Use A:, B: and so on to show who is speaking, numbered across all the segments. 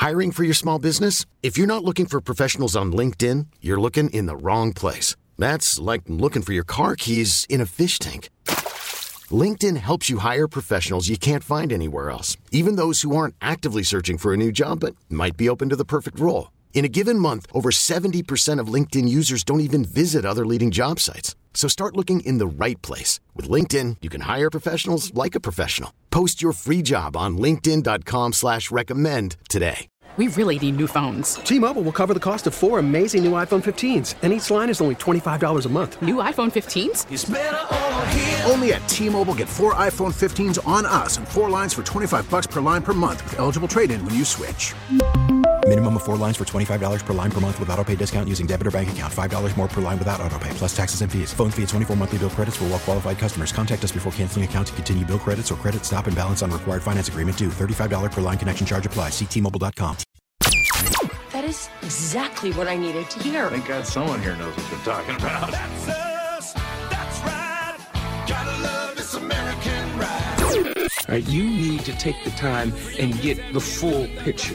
A: Hiring for your small business? If you're not looking for professionals on LinkedIn, you're looking in the wrong place. That's like looking for your car keys in a fish tank. LinkedIn helps you hire professionals you can't find anywhere else, even those who aren't actively searching for a new job but might be open to the perfect role. In a given month, over 70% of LinkedIn users don't even visit other leading job sites. So start looking in the right place. With LinkedIn, you can hire professionals like a professional. Post your free job on linkedin.com/recommend today.
B: We really need new phones.
C: T-Mobile will cover the cost of 4 amazing new iPhone 15s, and each line is only $25 a month.
B: New iPhone 15s?
D: It's better over here.
E: Only at T-Mobile, get 4 iPhone 15s on us and 4 lines for $25 per line per month with eligible trade-in when you switch.
F: Minimum of 4 lines for $25 per line per month with autopay discount using debit or bank account. $5 more per line without autopay, plus taxes and fees. Phone fee at 24 monthly bill credits for well-qualified customers. Contact us before canceling account to continue bill credits or credit stop and balance on required finance agreement due. $35 per line connection charge applies. See T-Mobile.com.
G: That is exactly what I needed to hear.
H: Thank God someone here knows what they're talking about.
D: That's us. That's right. Gotta love this American ride.
I: All right, you need to take the time and get the full picture.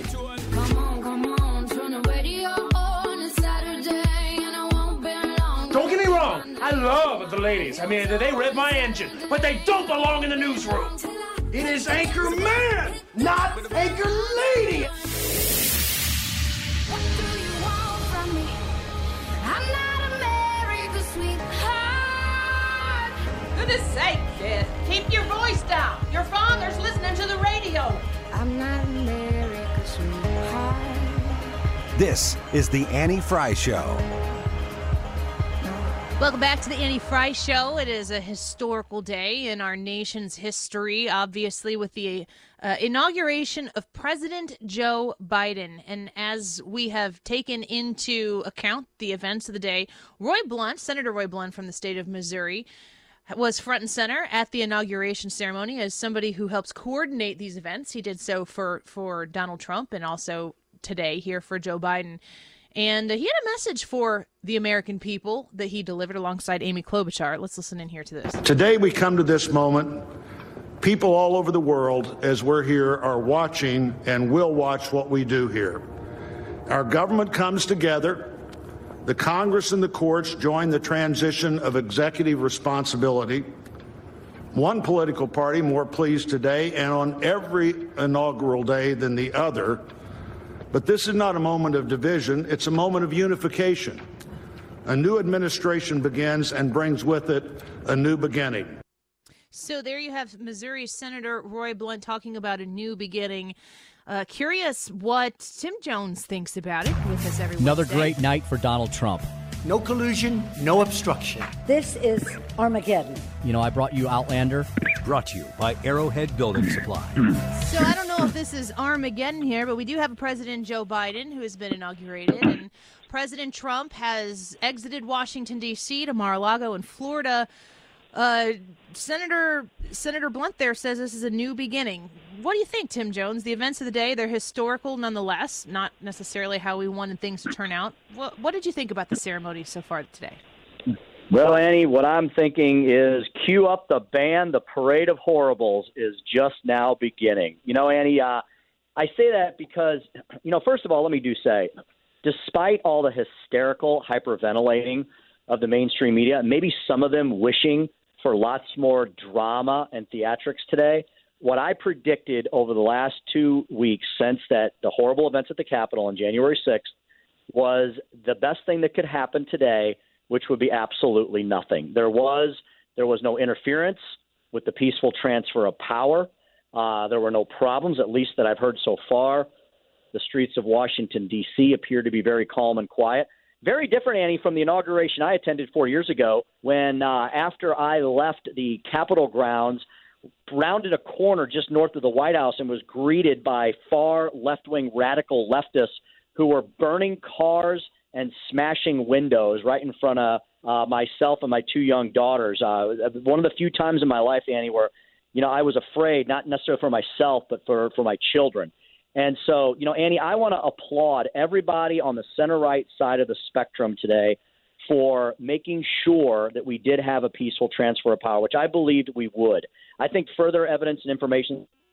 J: Don't get me wrong, I love the ladies. I mean, they rev my engine, but they don't belong in the newsroom. It is Anchor Man, not Anchor Lady.
K: What do you want from me? I'm not America's sweetheart.
L: Goodness sake, kid. Keep your voice down. Your father's listening to the radio.
K: I'm not America's sweetheart.
M: This is the Annie Fry Show.
N: Welcome back to the Annie Fry Show. It is a historical day in our nation's history, obviously, with the inauguration of President Joe Biden. And as we have taken into account the events of the day, Senator Roy Blunt from the state of Missouri, was front and center at the inauguration ceremony as somebody who helps coordinate these events. He did so for Donald Trump and also today here for Joe Biden. And he had a message for the American people that he delivered alongside Amy Klobuchar. Let's listen in here to this.
O: Today we come to this moment. People all over the world, as we're here, are watching and will watch what we do here. Our government comes together. The Congress and the courts join the transition of executive responsibility. One political party more pleased today and on every inaugural day than the other. But this is not a moment of division, it's a moment of unification. A new administration begins and brings with it a new beginning.
N: So there you have Missouri Senator Roy Blunt talking about a new beginning. Curious what Tim Jones thinks about it with us every
P: Another
N: Wednesday.
P: great night for Donald Trump.
Q: No collusion, no obstruction.
R: This is Armageddon.
P: You know, I brought you Outlander.
M: Brought to you by Arrowhead Building Supply.
N: So I don't know if this is Armageddon here, but we do have President Joe Biden who has been inaugurated. And President Trump has exited Washington, D.C. to Mar-a-Lago in Florida. Senator Blunt there says this is a new beginning. What do you think, Tim Jones? The events of the day, they're historical nonetheless, not necessarily how we wanted things to turn out. What did you think about the ceremony so far today?
S: Well, Annie, what I'm thinking is cue up the band. The parade of horribles is just now beginning. You know, Annie, I say that because, first of all, let me say, despite all the hysterical hyperventilating of the mainstream media, and maybe some of them wishing for lots more drama and theatrics today, what I predicted over the last 2 weeks since the horrible events at the Capitol on January 6th was the best thing that could happen today, which would be absolutely nothing. There was no interference with the peaceful transfer of power. There were no problems, at least that I've heard so far. The streets of Washington, D.C. appear to be very calm and quiet. Very different, Annie, from the inauguration I attended 4 years ago when after I left the Capitol grounds, rounded a corner just north of the White House and was greeted by far left-wing radical leftists who were burning cars and smashing windows right in front of myself and my 2 young daughters. One of the few times in my life, Annie, where, I was afraid, not necessarily for myself, but for my children. And so, Annie, I want to applaud everybody on the center-right side of the spectrum today for making sure that we did have a peaceful transfer of power, which I believed we would. I think further evidence and information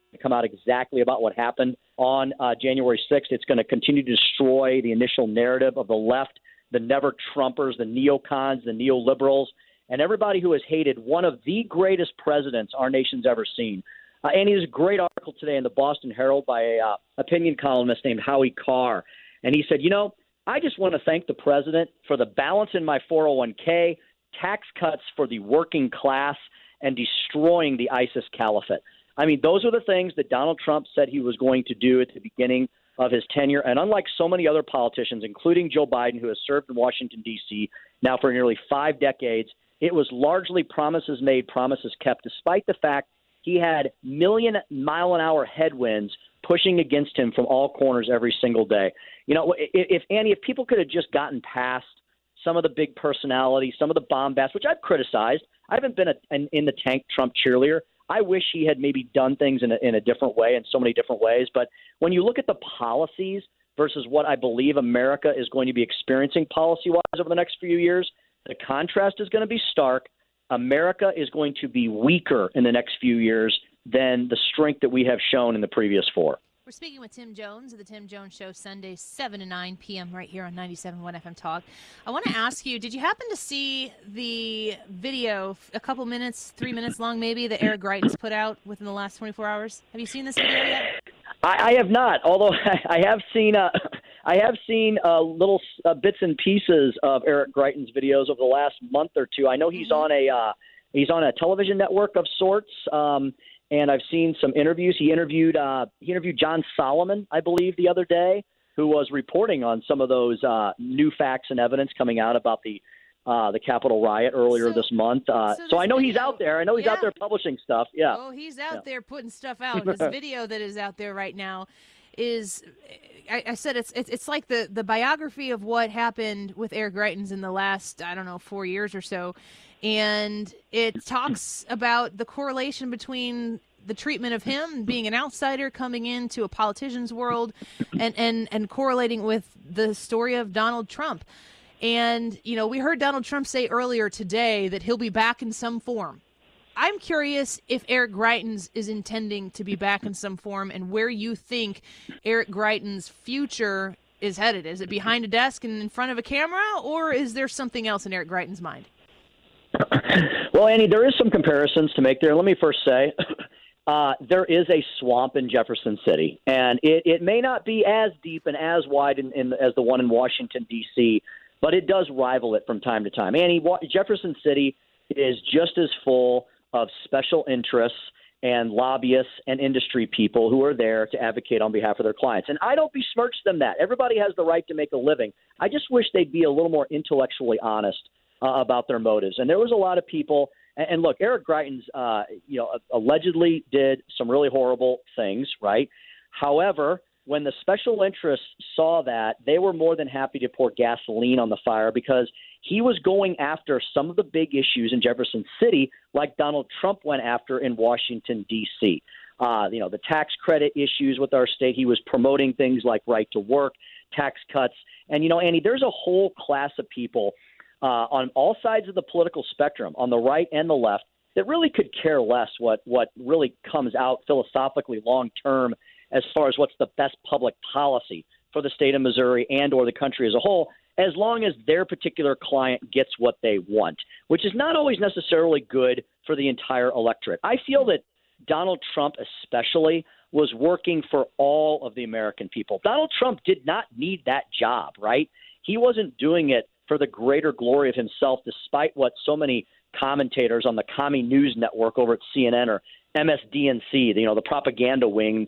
S: to come out exactly about what happened on January 6th. It's going to continue to destroy the initial narrative of the left, the never-Trumpers, the neocons, the neoliberals, and everybody who has hated one of the greatest presidents our nation's ever seen. And there's a great article today in the Boston Herald by a opinion columnist named Howie Carr. And he said, I just want to thank the president for the balance in my 401k, tax cuts for the working class, and destroying the ISIS caliphate. I mean, those are the things that Donald Trump said he was going to do at the beginning of his tenure. And unlike so many other politicians, including Joe Biden, who has served in Washington, D.C. now for nearly 5 decades, it was largely promises made, promises kept, despite the fact he had million-mile-an-hour headwinds pushing against him from all corners every single day. If people could have just gotten past some of the big personalities, some of the bombast, which I've criticized. I haven't been in the tank Trump cheerleader. I wish he had maybe done things in a different way, in so many different ways. But when you look at the policies versus what I believe America is going to be experiencing policy-wise over the next few years, the contrast is going to be stark. America is going to be weaker in the next few years than the strength that we have shown in the previous 4.
N: We're speaking with Tim Jones of The Tim Jones Show, Sunday, 7 to 9 p.m. right here on 97.1 FM Talk. I want to ask you, did you happen to see the video, a couple minutes, 3 minutes long maybe, that Eric Greitens put out within the last 24 hours? Have you seen this video yet?
S: I have not, although I have seen little bits and pieces of Eric Greitens videos over the last month or two. I know he's on a television network of sorts. And I've seen some interviews. He interviewed John Solomon, I believe, the other day, who was reporting on some of those new facts and evidence coming out about the Capitol riot earlier this month. So I know he's out there. I know he's out there publishing stuff. Yeah.
N: Oh, he's out there putting stuff out. This video that is out there right now is, I said, it's like the biography of what happened with Eric Greitens in the last, 4 years or so. And it talks about the correlation between the treatment of him being an outsider coming into a politician's world and correlating with the story of Donald Trump. And, we heard Donald Trump say earlier today that he'll be back in some form. I'm curious if Eric Greitens is intending to be back in some form and where you think Eric Greitens' future is headed. Is it behind a desk and in front of a camera, or is there something else in Eric Greitens' mind?
S: Well, Annie, there is some comparisons to make there. Let me first say there is a swamp in Jefferson City, and it may not be as deep and as wide as the one in Washington, D.C., but it does rival it from time to time. Annie, Jefferson City is just as full of special interests and lobbyists and industry people who are there to advocate on behalf of their clients. And I don't besmirch them that. Everybody has the right to make a living. I just wish they'd be a little more intellectually honest about their motives. And there was a lot of people, and look, Eric Greitens, allegedly did some really horrible things, right? However, when the special interests saw that, they were more than happy to pour gasoline on the fire because he was going after some of the big issues in Jefferson City, like Donald Trump went after in Washington, D.C. The tax credit issues with our state. He was promoting things like right to work, tax cuts. And, Annie, there's a whole class of people on all sides of the political spectrum, on the right and the left, that really could care less what really comes out philosophically long term as far as what's the best public policy for the state of Missouri and or the country as a whole, as long as their particular client gets what they want, which is not always necessarily good for the entire electorate. I feel that Donald Trump especially was working for all of the American people. Donald Trump did not need that job, right? He wasn't doing it for the greater glory of himself, despite what so many commentators on the Commie News Network over at CNN or MSDNC, the propaganda wing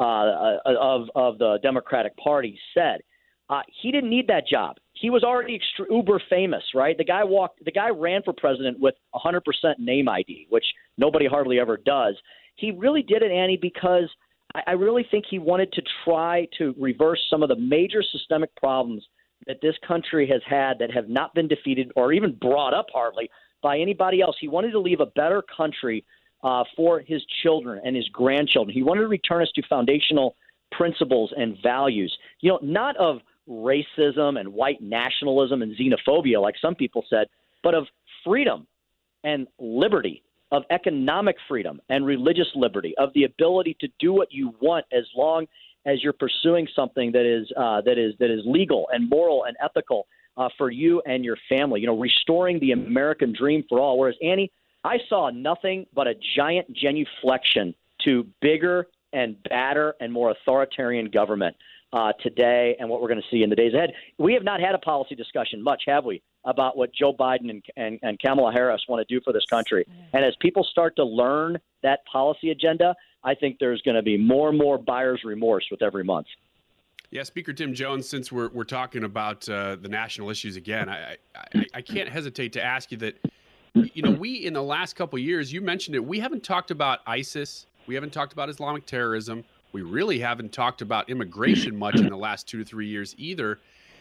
S: of the Democratic Party said. He didn't need that job. He was already uber famous, right? The guy ran for president with 100% name ID, which nobody hardly ever does. He really did it, Annie, because I really think he wanted to try to reverse some of the major systemic problems that this country has had that have not been defeated or even brought up hardly by anybody else. He wanted to leave a better country for his children and his grandchildren. He wanted to return us to foundational principles and values, not of racism and white nationalism and xenophobia, like some people said, but of freedom and liberty, of economic freedom and religious liberty, of the ability to do what you want as long as you're pursuing something that is legal and moral and ethical for you and your family. You know, restoring the American dream for all. Whereas, Annie, I saw nothing but a giant genuflection to bigger and badder and more authoritarian government today, and what we're going to see in the days ahead. We have not had a policy discussion much, have we, about what Joe Biden and Kamala Harris want to do for this country. And as people start to learn that policy agenda, I think there's going to be more and more buyer's remorse with every month.
T: Yeah, Speaker Tim Jones, since we're talking about the national issues again, I can't hesitate to ask you that, you know, we in the last couple of years, you mentioned it, we haven't talked about ISIS. We haven't talked about Islamic terrorism. We really haven't talked about immigration much in the last 2 to 3 years either.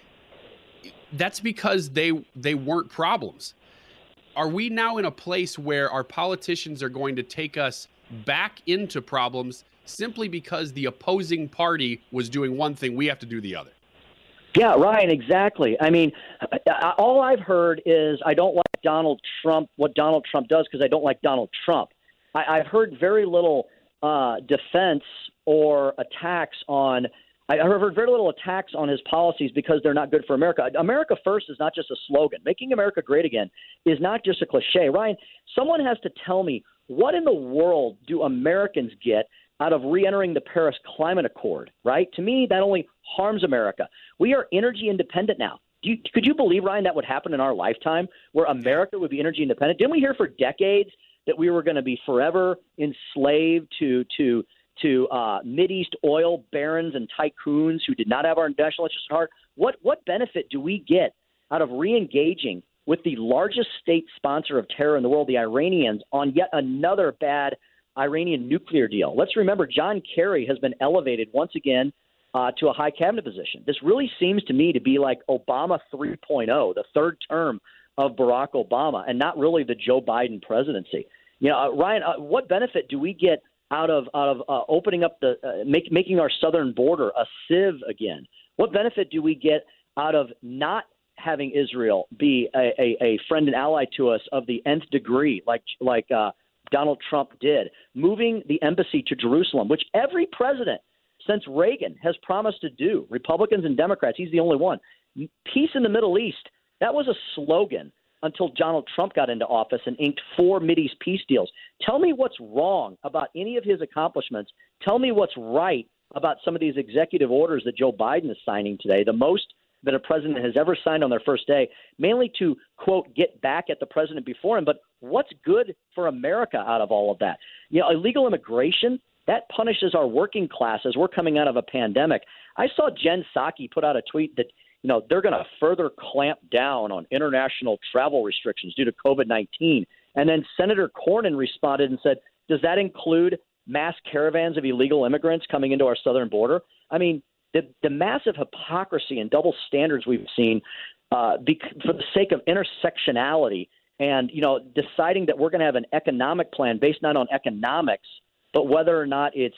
T: That's because they weren't problems. Are we now in a place where our politicians are going to take us back into problems simply because the opposing party was doing one thing, we have to do the other?
S: Yeah, Ryan, exactly. I mean, all I've heard is I don't like Donald Trump, what Donald Trump does, because I don't like Donald Trump. I've heard very little defense or attacks on – I've heard very little attacks on his policies because they're not good for America. America first is not just a slogan. Making America great again is not just a cliche. Ryan, someone has to tell me, what in the world do Americans get out of re-entering the Paris Climate Accord, right? To me, that only harms America. We are energy independent now. Could you believe, Ryan, that would happen in our lifetime, where America would be energy independent? Didn't we hear for decades that we were going to be forever enslaved to Mideast oil barons and tycoons who did not have our national interest at heart? What benefit do we get out of re-engaging with the largest state sponsor of terror in the world, the Iranians, on yet another bad Iranian nuclear deal? Let's remember, John Kerry has been elevated once again to a high cabinet position. This really seems to me to be like Obama 3.0, the third term of Barack Obama, and not really the Joe Biden presidency. You know, Ryan, what benefit do we get out of opening up making our southern border a sieve again? What benefit do we get out of not having Israel be a friend and ally to us of the nth degree, like Donald Trump did, moving the embassy to Jerusalem, which every president since Reagan has promised to do, Republicans and Democrats, he's the only one. Peace in the Middle East, that was a slogan until Donald Trump got into office and inked 4 Mideast peace deals. Tell me what's wrong about any of his accomplishments. Tell me what's right about some of these executive orders that Joe Biden is signing today, the most that a president has ever signed on their first day, mainly to, quote, get back at the president before him. But what's good for America out of all of that? You know, illegal immigration, that punishes our working class as we're coming out of a pandemic. I saw Jen Psaki put out a tweet that, you know, they're going to further clamp down on international travel restrictions due to COVID-19. And then Senator Cornyn responded and said, does that include mass caravans of illegal immigrants coming into our southern border? I mean, the massive hypocrisy and double standards we've seen for the sake of intersectionality and, you know, deciding that we're going to have an economic plan based not on economics, but whether or not it's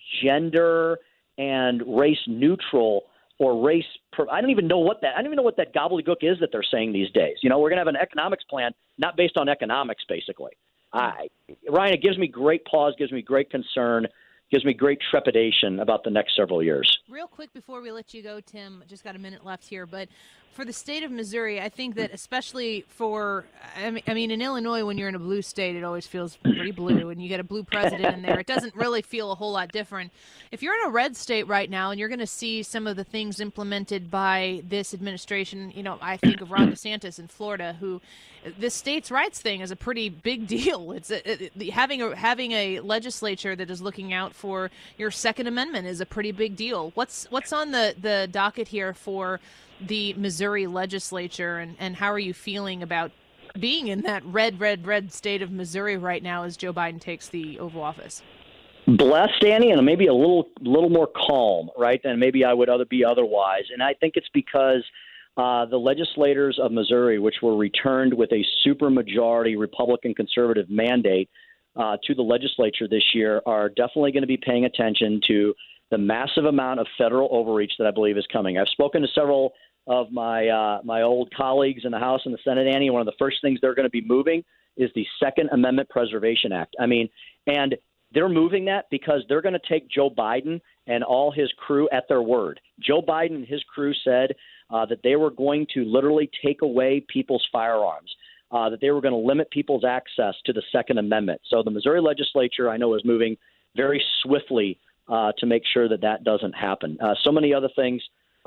S: gender and race neutral or race. I don't even know what that gobbledygook is that they're saying these days. You know, we're going to have an economics plan not based on economics, basically. Ryan, it gives me great pause, gives me great concern, gives me great trepidation about the next several years.
N: Real quick before we let you go, Tim, just got a minute left here, but for the state of Missouri, I think that especially for, I mean, in Illinois, when you're in a blue state, it always feels pretty blue, and you get a blue president in there. It doesn't really feel a whole lot different. If you're in a red state right now and you're going to see some of the things implemented by this administration, you know, I think of Ron DeSantis in Florida, who this states' rights thing is a pretty big deal. It's having a legislature that is looking out for your Second Amendment is a pretty big deal. What's on the docket here for the Missouri legislature, and how are you feeling about being in that red state of Missouri right now as Joe Biden takes the Oval Office?
S: Blessed, Annie, and maybe a little more calm, right, than maybe I would be otherwise. And I think it's because the legislators of Missouri, which were returned with a supermajority Republican conservative mandate to the legislature this year, are definitely going to be paying attention to the massive amount of federal overreach that I believe is coming. I've spoken to several of my old colleagues in the House and the Senate, Annie. One of the first things they're going to be moving is the Second Amendment Preservation Act. I mean, and they're moving that because they're going to take Joe Biden and all his crew at their word. Joe Biden and his crew said that they were going to literally take away people's firearms, that they were going to limit people's access to the Second Amendment. So the Missouri legislature, I know, is moving very swiftly to make sure that that doesn't happen. So many other things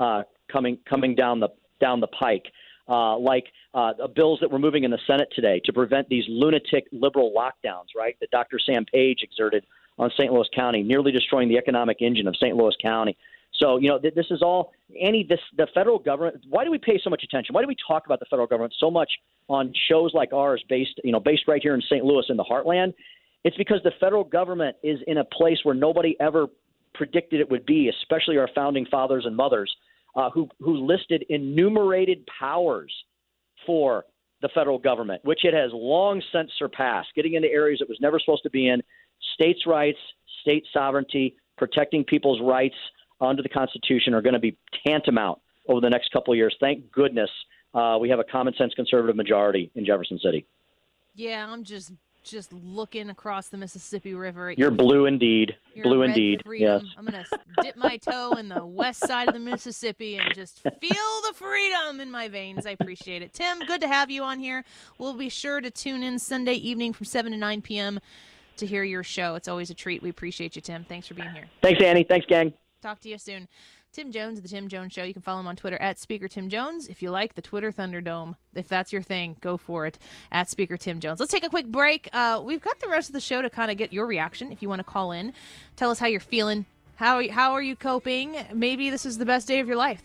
S: coming down the pike, like bills that were moving in the Senate today to prevent these lunatic liberal lockdowns, right, that Dr. Sam Page exerted on St. Louis County, nearly destroying the economic engine of St. Louis County. So, this is all, Annie, the federal government, why do we pay so much attention? Why do we talk about the federal government so much on shows like ours based right here in St. Louis in the heartland? It's because the federal government is in a place where nobody ever predicted it would be, especially our founding fathers and mothers, who listed enumerated powers for the federal government, which it has long since surpassed, getting into areas it was never supposed to be in, states' rights, state sovereignty, protecting people's rights under the Constitution are going to be tantamount over the next couple of years. Thank goodness we have a common-sense conservative majority in Jefferson City.
N: Yeah, I'm just looking across the Mississippi River.
S: You're blue indeed. Blue indeed.
N: Freedom.
S: Yes.
N: I'm going to dip my toe in the west side of the Mississippi and just feel the freedom in my veins. I appreciate it. Tim, good to have you on here. We'll be sure to tune in Sunday evening from 7 to 9 p.m. to hear your show. It's always a treat. We appreciate you, Tim. Thanks for being here.
S: Thanks, Annie. Thanks, gang.
N: Talk to you soon. Tim Jones, The Tim Jones Show. You can follow him on Twitter at Speaker Tim Jones. If you like the Twitter Thunderdome, if that's your thing, go for it at Speaker Tim Jones. Let's take a quick break. We've got the rest of the show to kind of get your reaction. If you want to call in, tell us how you're feeling. How are you coping? Maybe this is the best day of your life.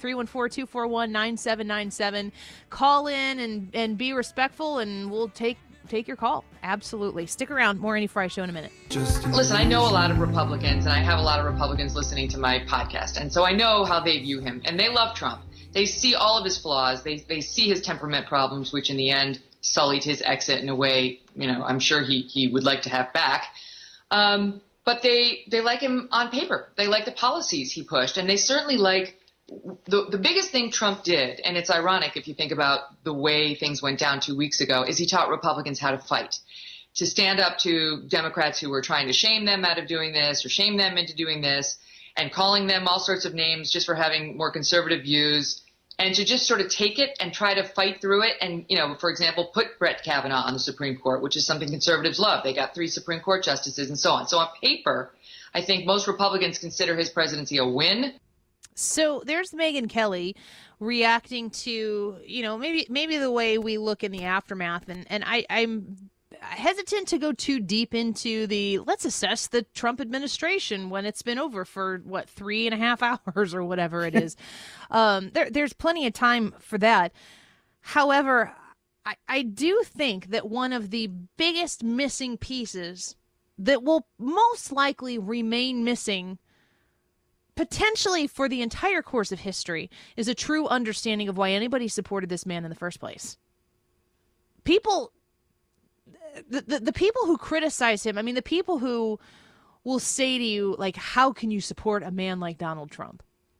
N: 314-241-9797. Call in and be respectful, and we'll take your call. Absolutely. Stick around. More Annie Frey Show in a minute.
U: Listen, I know a lot of Republicans, and I have a lot of Republicans listening to my podcast, and so I know how they view him, and they love Trump. They see all of his flaws. They see his temperament problems, which in the end sullied his exit in a way, I'm sure he would like to have back. But they like him on paper. They like the policies he pushed, and they certainly like the biggest thing Trump did, and it's ironic if you think about the way things went down 2 weeks ago, is he taught Republicans how to fight, to stand up to Democrats who were trying to shame them out of doing this or shame them into doing this and calling them all sorts of names just for having more conservative views, and to just sort of take it and try to fight through it and, for example, put Brett Kavanaugh on the Supreme Court, which is something conservatives love. They got 3 Supreme Court justices and so on. So on paper, I think most Republicans consider his presidency a win.
N: So there's Megyn Kelly reacting to, maybe the way we look in the aftermath. And I'm hesitant to go too deep into let's assess the Trump administration when it's been over for 3.5 hours or whatever it is. There's plenty of time for that. However, I do think that one of the biggest missing pieces that will most likely remain missing potentially for the entire course of history is a true understanding of why anybody supported this man in the first place. The people who criticize him, the people who will say to you, how can you support a man like Donald Trump?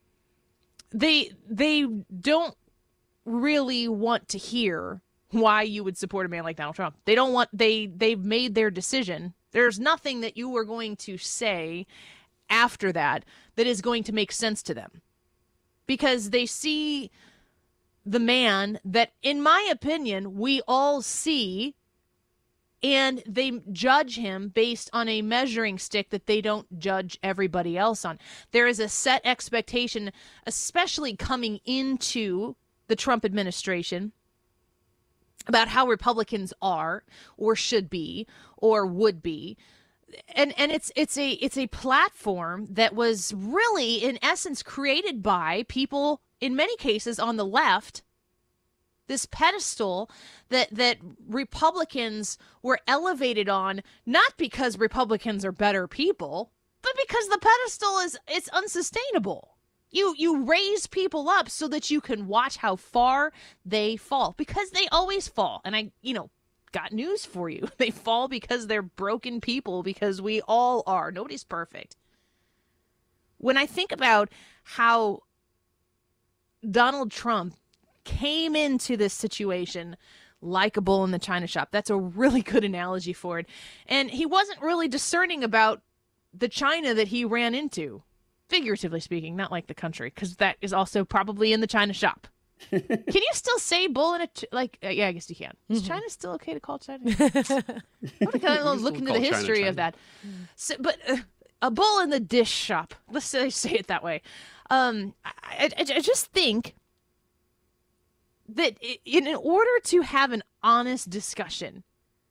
N: They don't really want to hear why you would support a man like Donald Trump. They've made their decision. There's nothing that you are going to say after that is going to make sense to them, because they see the man that, in my opinion, we all see, and they judge him based on a measuring stick that they don't judge everybody else on. There is a set expectation, especially coming into the Trump administration, about how Republicans are or should be or would be. And it's a platform that was really, in essence, created by people, in many cases, on the left. This pedestal that Republicans were elevated on, not because Republicans are better people, but because the pedestal it's unsustainable. You raise people up so that you can watch how far they fall, because they always fall. And got news for you. They fall because they're broken people, because we all are. Nobody's perfect. When I think about how Donald Trump came into this situation like a bull in the china shop. That's a really good analogy for it. And he wasn't really discerning about the China that he ran into, figuratively speaking, not like the country, because that is also probably in the china shop. Can you still say bull in a yeah, I guess you can. Is China still okay to call China? I want to look into the history of that. So, but a bull in the dish shop. Let's say it that way. I just think that in order to have an honest discussion,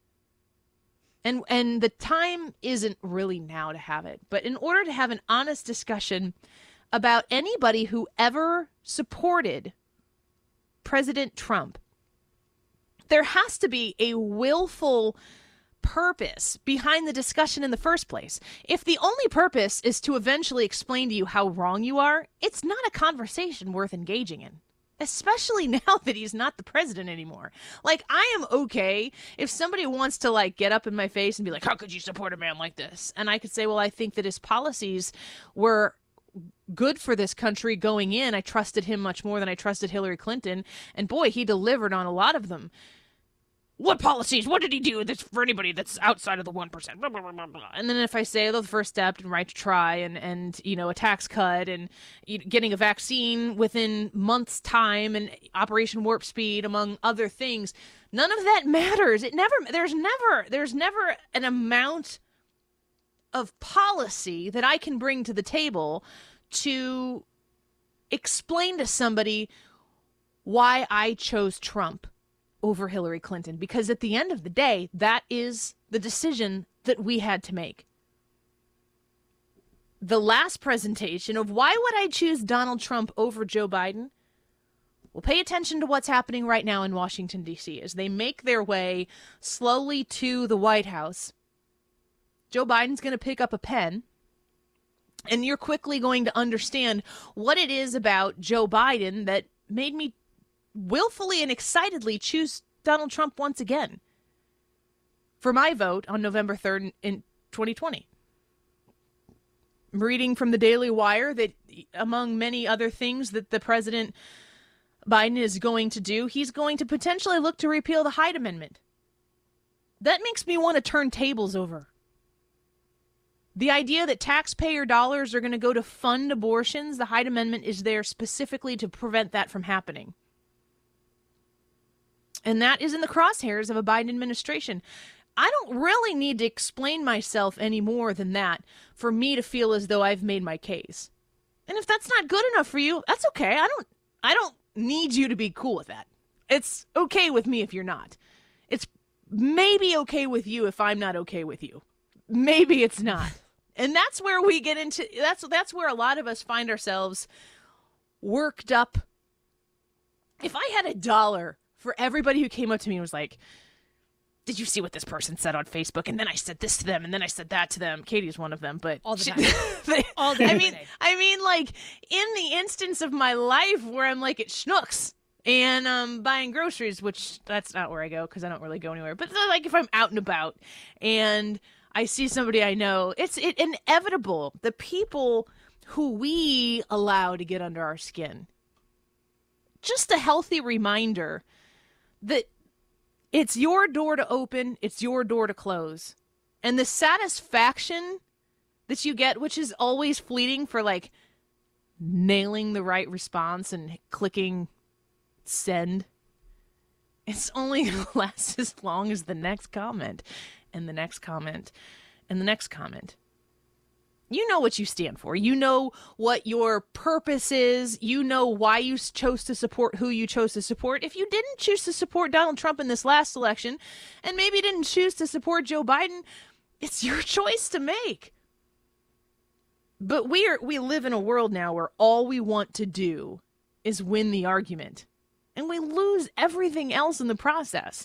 N: and the time isn't really now to have it, but in order to have an honest discussion about anybody who ever supported President Trump, there has to be a willful purpose behind the discussion in the first place. If the only purpose is to eventually explain to you how wrong you are, it's not a conversation worth engaging in. Especially now that he's not the president anymore. Like, I am okay if somebody wants to, like, get up in my face and be like, how could you support a man like this? And I could say, well, I think that his policies were good for this country going in. I trusted him much more than I trusted Hillary Clinton. And boy, he delivered on a lot of them. What policies? What did he do that's for anybody that's outside of the 1%? Blah, blah, blah, blah. And then if I say the first step and right to try and a tax cut and getting a vaccine within months' time and Operation Warp Speed, among other things, none of that matters. There's never an amount of policy that I can bring to the table to explain to somebody why I chose Trump over Hillary Clinton, because at the end of the day, that is the decision that we had to make. The last presentation of why would I choose Donald Trump over Joe Biden? Well, pay attention to what's happening right now in Washington, D.C. as they make their way slowly to the White House. Joe Biden's going to pick up a pen, and you're quickly going to understand what it is about Joe Biden that made me willfully and excitedly choose Donald Trump once again for my vote on November 3rd in 2020. I'm reading from the Daily Wire that among many other things that the President Biden is going to do, he's going to potentially look to repeal the Hyde Amendment. That makes me want to turn tables over. The idea that taxpayer dollars are going to go to fund abortions, the Hyde Amendment is there specifically to prevent that from happening. And that is in the crosshairs of a Biden administration. I don't really need to explain myself any more than that for me to feel as though I've made my case. And if that's not good enough for you, that's okay. I don't need you to be cool with that. It's okay with me if you're not. It's maybe okay with you if I'm not okay with you. Maybe it's not. And that's where we get into, that's where a lot of us find ourselves worked up. If I had $1 for everybody who came up to me and was like, did you see what this person said on Facebook? And then I said this to them, and then I said that to them. Katie is one of them, but
A: all the time. All day.
N: I mean, like in the instance of my life where I'm like at Schnucks and I'm buying groceries, which that's not where I go because I don't really go anywhere. But like if I'm out and about and I see somebody I know, it's inevitable. The people who we allow to get under our skin. Just a healthy reminder that it's your door to open, it's your door to close. And the satisfaction that you get, which is always fleeting for like nailing the right response and clicking send, it's only going to last as long as the next comment and the next comment and the next comment. You know what you stand for. You know what your purpose is. You know why you chose to support who you chose to support. If you didn't choose to support Donald Trump in this last election, and maybe didn't choose to support Joe Biden, it's your choice to make. But we live in a world now where all we want to do is win the argument. And we lose everything else in the process.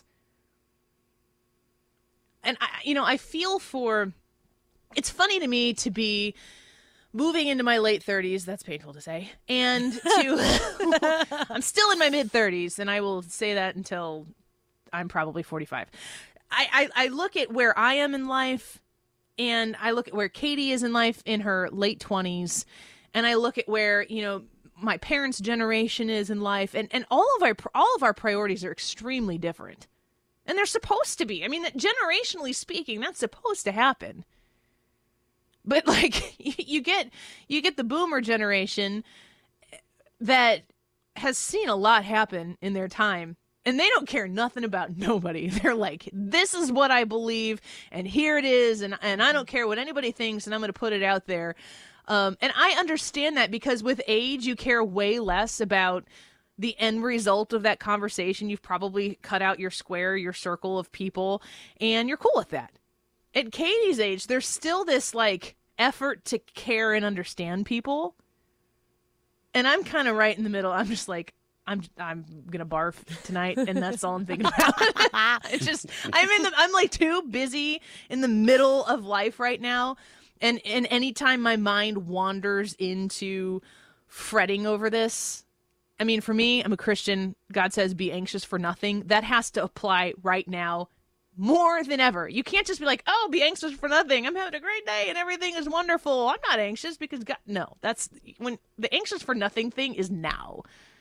N: And I feel for... It's funny to me to be moving into my late 30s. That's painful to say. And I'm still in my mid 30s, and I will say that until I'm probably 45. I look at where I am in life, and I look at where Katie is in life in her late 20s, and I look at where, my parents' generation is in life, and all of our priorities are extremely different. And they're supposed to be. I mean, generationally speaking, that's supposed to happen. But like you get the boomer generation that has seen a lot happen in their time, and they don't care nothing about nobody. They're like, this is what I believe, and here it is, and I don't care what anybody thinks, and I'm going to put it out there. And I understand that, because with age, you care way less about the end result of that conversation. You've probably cut out your square, your circle of people, and you're cool with that. At Katie's age, there's still this like effort to care and understand people. And I'm kind of right in the middle. I'm just like, I'm gonna barf tonight, and that's all I'm thinking about. It's just I'm like too busy in the middle of life right now, and anytime my mind wanders into fretting over this, I mean, for me, I'm a Christian. God says, be anxious for nothing. That has to apply right now more than ever. You can't just be like, oh, be anxious for nothing. I'm having a great day and everything is wonderful. I'm not anxious because God, no, that's when the anxious for nothing thing is now.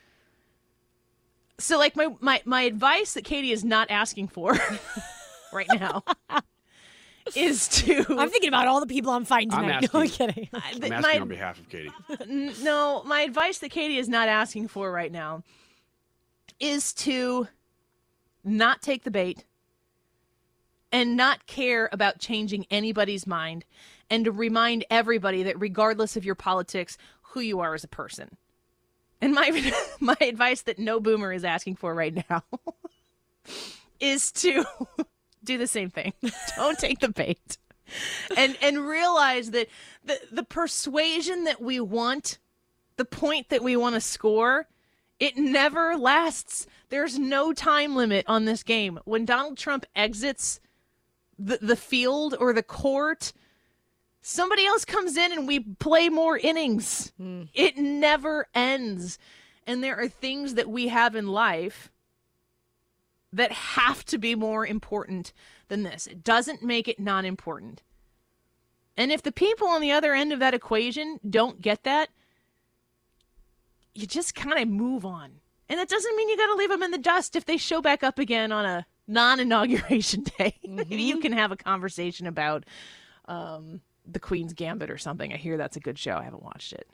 N: So like my advice that Katie is not asking for right now is to...
C: I'm thinking about all the people I'm fighting tonight. No, I'm kidding.
T: I'm asking on behalf of Katie.
N: No, my advice that Katie is not asking for right now is to not take the bait and not care about changing anybody's mind, and to remind everybody that regardless of your politics, who you are as a person. And my advice that no boomer is asking for right now is to do the same thing. Don't take the bait. And realize that the persuasion that we want, the point that we want to score, it never lasts. There's no time limit on this game. When Donald Trump exits the field or the court, somebody else comes in and we play more innings. It never ends. And there are things that we have in life that have to be more important than this. It doesn't make it not important. And if the people on the other end of that equation don't get that, you just kind of move on. And that doesn't mean you got to leave them in the dust if they show back up again on a non-inauguration day. Maybe you can have a conversation about the Queen's Gambit or something. I hear that's a good show. I haven't watched it.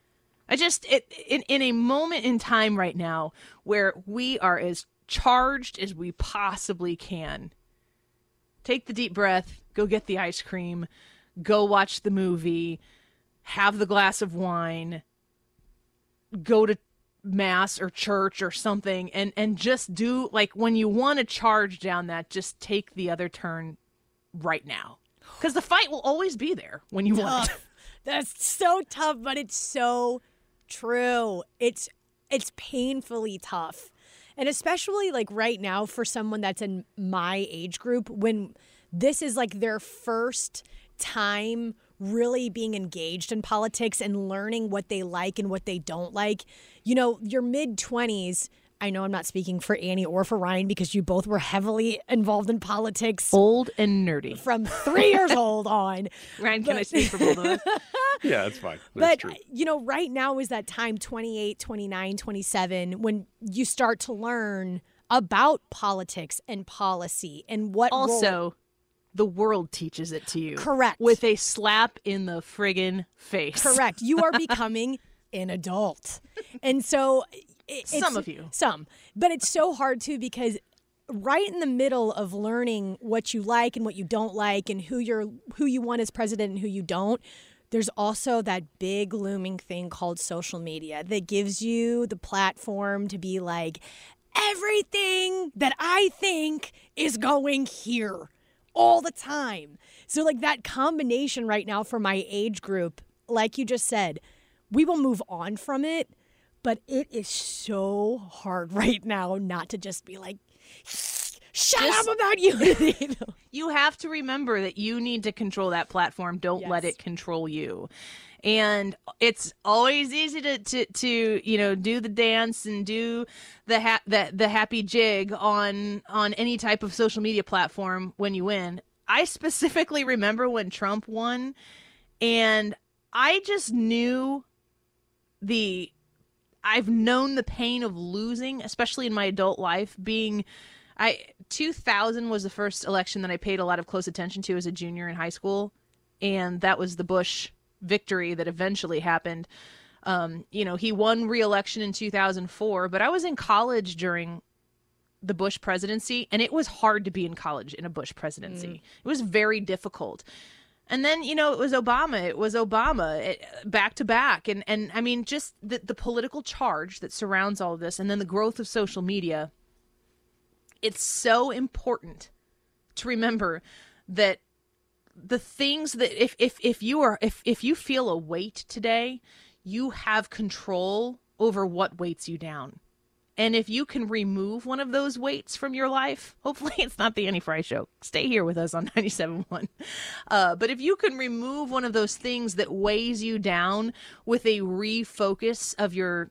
N: In a moment in time right now where we are as charged as we possibly can, take the deep breath, go get the ice cream, go watch the movie, have the glass of wine, go to mass or church or something, and just do, like, when you want to charge down that, just take the other turn right now. Because the fight will always be there when you want it.
C: That's so tough, but it's so true. It's painfully tough. And especially like right now for someone that's in my age group, when this is like their first time really being engaged in politics and learning what they like and what they don't like. You know, your mid-20s, I know I'm not speaking for Annie or for Ryan because you both were heavily involved in politics.
N: Old and nerdy.
C: From 3 years old on.
N: Ryan, can I speak for both of us?
T: Yeah, that's fine. That's true.
C: You know, right now is that time, 28, 29, 27, when you start to learn about politics and policy and what
N: also the world teaches it to you.
C: Correct.
N: With a slap in the friggin' face.
C: Correct. You are becoming an adult. And so...
N: Some of you.
C: Some. But it's so hard, too, because right in the middle of learning what you like and what you don't like and who you want as president and who you don't, there's also that big looming thing called social media that gives you the platform to be like, everything that I think is going here all the time. So like that combination right now for my age group, like you just said, we will move on from it. But it is so hard right now not to just be like, shut up about unity.
N: You have to remember that you need to control that platform. Don't let it control you. And it's always easy to you know, do the dance and do the happy jig on any type of social media platform when you win. I specifically remember when Trump won, and I just knew the I've known the pain of losing, especially in my adult life. 2000 was the first election that I paid a lot of close attention to as a junior in high school, and that was the Bush victory that eventually happened. He won re-election in 2004, but I was in college during the Bush presidency, and it was hard to be in college in a Bush presidency. It was very difficult. And then, it was Obama back to back. And I mean, just the political charge that surrounds all of this, and then the growth of social media. It's so important to remember that the things that if you feel a weight today, you have control over what weights you down. And if you can remove one of those weights from your life, hopefully it's not the Annie Frey Show. Stay here with us on 97.1. But if you can remove one of those things that weighs you down with a refocus of your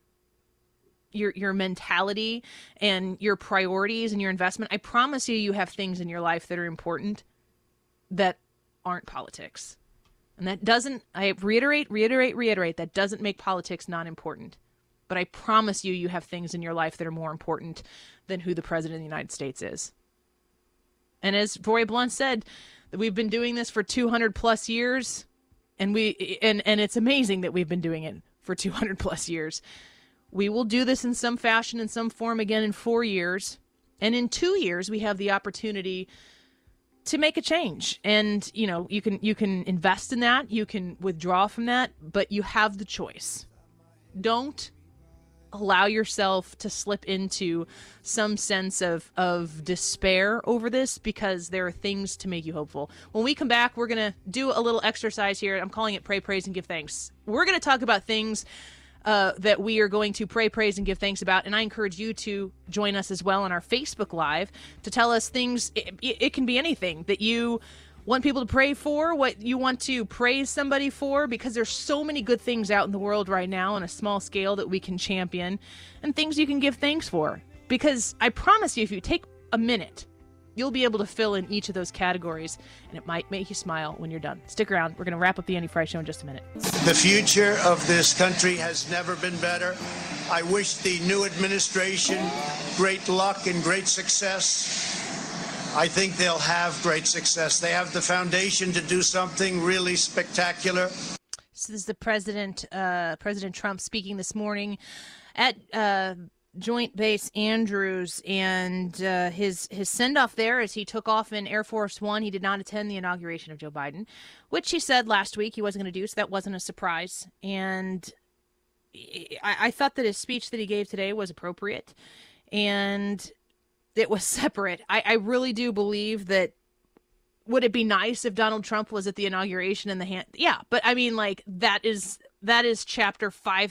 N: mentality and your priorities and your investment, I promise you have things in your life that are important that aren't politics. And that doesn't, I reiterate, that doesn't make politics not important. But I promise you have things in your life that are more important than who the president of the United States is. And as Roy Blunt said, that we've been doing this for 200 plus years, and it's amazing that we've been doing it for 200 plus years. We will do this in some fashion, in some form again in 4 years. And in 2 years, we have the opportunity to make a change. And, you can invest in that. You can withdraw from that, but you have the choice. Don't allow yourself to slip into some sense of despair over this, because there are things to make you hopeful. When we come back, we're going to do a little exercise here. I'm calling it Pray, Praise, and Give Thanks. We're going to talk about things that we are going to pray, praise, and give thanks about. And I encourage you to join us as well on our Facebook Live to tell us things. It can be anything that you want people to pray for, what you want to praise somebody for, because there's so many good things out in the world right now on a small scale that we can champion, and things you can give thanks for. Because I promise you, if you take a minute, you'll be able to fill in each of those categories, and it might make you smile when you're done. Stick around. We're going to wrap up the Annie Frey Show in just a minute.
B: The future of this country has never been better. I wish the new administration great luck and great success. I think they'll have great success. They have the foundation to do something really spectacular.
N: So this is the President Trump speaking this morning at Joint Base Andrews, and his send-off there as he took off in Air Force One. He did not attend the inauguration of Joe Biden, which he said last week he wasn't going to do, so that wasn't a surprise. And I thought that his speech that he gave today was appropriate, and it was separate. I really do believe that, would it be nice if Donald Trump was at the inauguration in the hand? Yeah, but I mean, like, that is chapter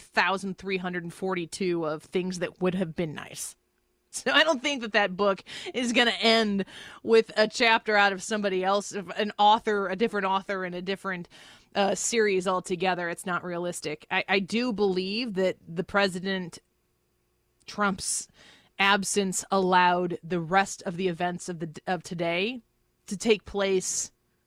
N: 5,342 of things that would have been nice. So I don't think that book is going to end with a chapter out of somebody else, an author, a different author in a different series altogether. It's not realistic. I do believe that the President Trump's absence allowed the rest of the events of today to take place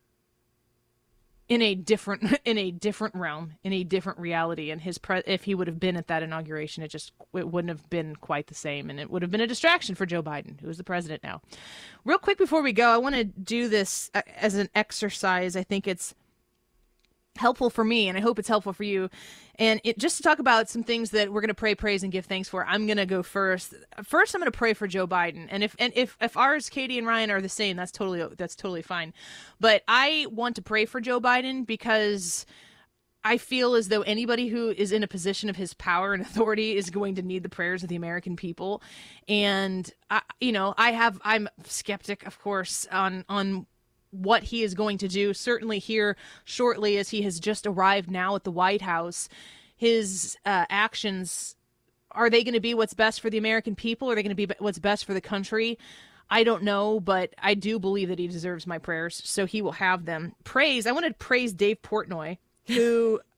N: in a different realm, in a different reality. And if he would have been at that inauguration, it wouldn't have been quite the same, and it would have been a distraction for Joe Biden, who is the president now. Real quick before we go, I want to do this as an exercise. I think it's helpful for me, and I hope it's helpful for you. And just to talk about some things that we're going to pray, praise, and give thanks for. I'm going to go first. First, I'm going to pray for Joe Biden. And if ours, Katie and Ryan, are the same, that's totally fine. But I want to pray for Joe Biden because I feel as though anybody who is in a position of his power and authority is going to need the prayers of the American people. And I'm skeptic, of course, on what he is going to do. Certainly here shortly, as he has just arrived now at the White House, his actions, are they going to be what's best for the American people? Are they going to be what's best for the country? I don't know, but I do believe that he deserves my prayers, so he will have them. I want to praise Dave Portnoy, who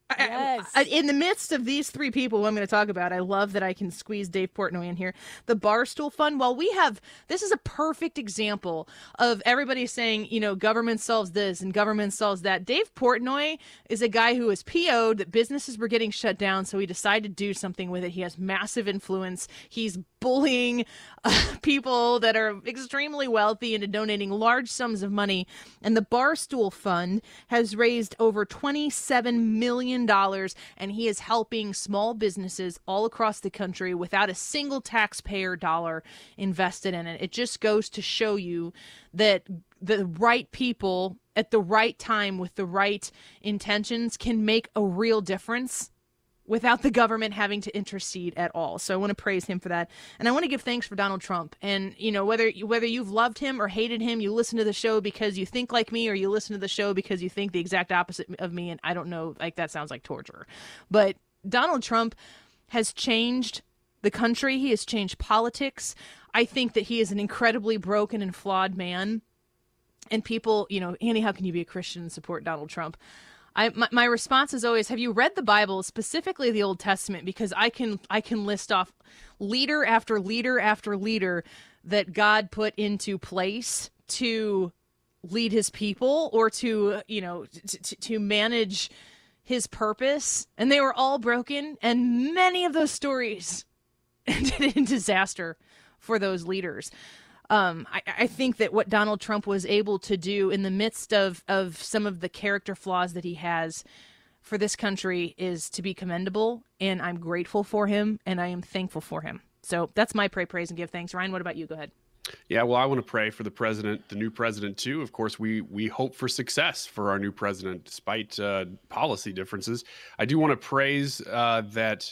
C: Yes.
N: In the midst of these three people who I'm going to talk about, I love that I can squeeze Dave Portnoy in here. The Barstool Fund, this is a perfect example of everybody saying, government solves this and government solves that. Dave Portnoy is a guy who was PO'd that businesses were getting shut down, so he decided to do something with it. He has massive influence. He's bullying people that are extremely wealthy into donating large sums of money. And the Barstool Fund has raised over $27 million, and he is helping small businesses all across the country without a single taxpayer dollar invested in it. It just goes to show you that the right people at the right time with the right intentions can make a real difference without the government having to intercede at all. So I want to praise him for that. And I want to give thanks for Donald Trump. And, whether you've loved him or hated him, you listen to the show because you think like me, or you listen to the show because you think the exact opposite of me. And I don't know, that sounds like torture. But Donald Trump has changed the country. He has changed politics. I think that he is an incredibly broken and flawed man. And people, Annie, how can you be a Christian and support Donald Trump? My response is always, have you read the Bible, specifically the Old Testament? Because I can list off leader after leader after leader that God put into place to lead his people or to manage his purpose. And they were all broken. And many of those stories ended in disaster for those leaders. I think that what Donald Trump was able to do in the midst of some of the character flaws that he has for this country is to be commendable, and I'm grateful for him, and I am thankful for him. So that's my pray, praise, and give thanks. Ryan, what about you? Go ahead.
T: Yeah, well, I want to pray for the president, the new president, too. Of course, we hope for success for our new president, despite policy differences. I do want to praise that,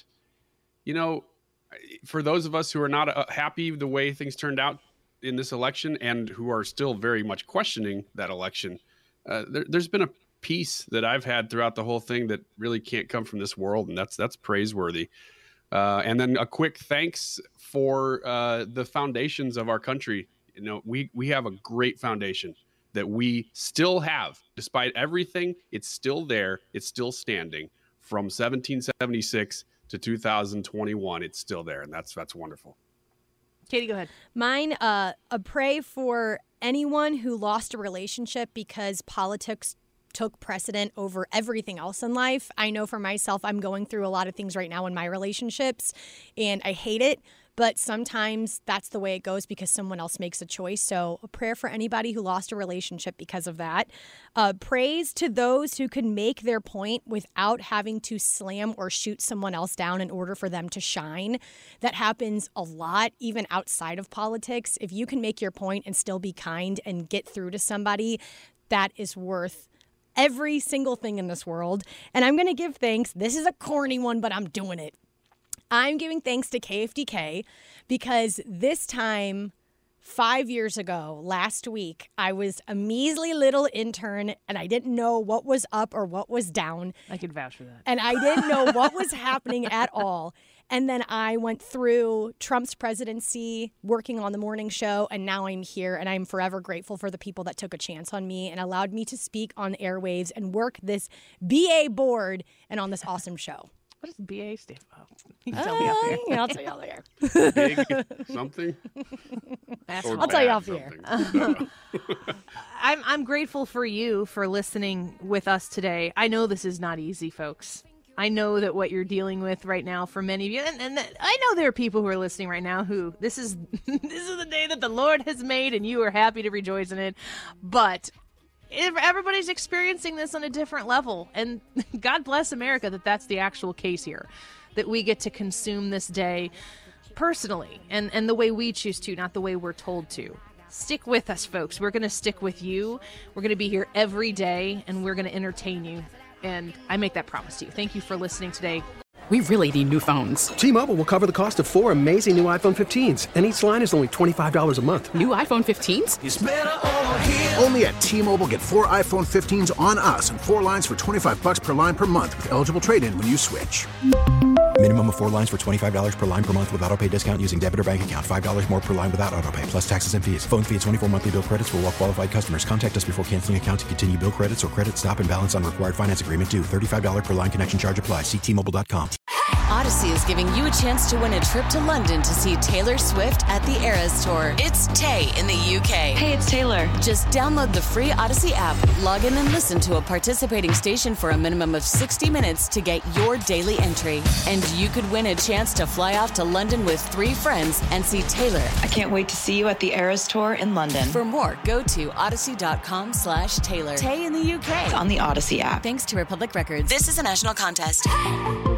T: for those of us who are not happy the way things turned out in this election and who are still very much questioning that election, there's been a peace that I've had throughout the whole thing that really can't come from this world, and that's praiseworthy. And then a quick thanks for the foundations of our country. We have a great foundation that we still have, despite everything. It's still there. It's still standing from 1776 to 2021. It's still there, and that's wonderful.
N: Katie, go ahead.
C: Mine, a pray for anyone who lost a relationship because politics took precedent over everything else in life. I know for myself, I'm going through a lot of things right now in my relationships, and I hate it. But sometimes that's the way it goes because someone else makes a choice. So a prayer for anybody who lost a relationship because of that. Praise to those who can make their point without having to slam or shoot someone else down in order for them to shine. That happens a lot, even outside of politics. If you can make your point and still be kind and get through to somebody, that is worth every single thing in this world. And I'm going to give thanks. This is a corny one, but I'm doing it. I'm giving thanks to KFDK because this time 5 years ago, last week, I was a measly little intern and I didn't know what was up or what was down.
N: I could vouch for that.
C: And I didn't know what was happening at all. And then I went through Trump's presidency, working on the morning show, and now I'm here, and I'm forever grateful for the people that took a chance on me and allowed me to speak on airwaves and work this BA board and on this awesome show.
N: What does BA stand for? You can tell me off here.
C: I'll tell you off here.
T: Big something?
C: I'll tell you off here.
N: I'm grateful for you for listening with us today. I know this is not easy, folks. I know that what you're dealing with right now for many of you, and I know there are people who are listening right now who this is the day that the Lord has made, and you are happy to rejoice in it. But everybody's experiencing this on a different level, and God bless America that that's the actual case here, that we get to consume this day personally and the way we choose to, not the way we're told to. Stick with us, folks. We're going to stick with you. We're going to be here every day, and we're going to entertain you. And I make that promise to you. Thank you for listening today.
E: We really need new phones.
V: T-Mobile will cover the cost of 4 amazing new iPhone 15s, and each line is only $25 a month.
E: New iPhone 15s?
V: It's better over here.
W: Only at T-Mobile, get 4 iPhone 15s on us and 4 lines for $25 per line per month with eligible trade-in when you switch.
F: Minimum of 4 lines for $25 per line per month with autopay discount using debit or bank account. $5 more per line without autopay, plus taxes and fees. Phone fee at 24 monthly bill credits for well-qualified customers. Contact us before canceling account to continue bill credits or credit stop and balance on required finance agreement due. $35 per line connection charge applies. See T-Mobile.com.
G: Odyssey is giving you a chance to win a trip to London to see Taylor Swift at the Eras Tour. It's Tay in the UK.
H: Hey, it's Taylor.
G: Just download the free Odyssey app, log in and listen to a participating station for a minimum of 60 minutes to get your daily entry. And you could win a chance to fly off to London with 3 friends and see Taylor.
H: I can't wait to see you at the Eras Tour in London.
G: For more, go to odyssey.com/Taylor. Tay in the UK.
H: It's on the Odyssey app.
G: Thanks to Republic Records. This is a national contest.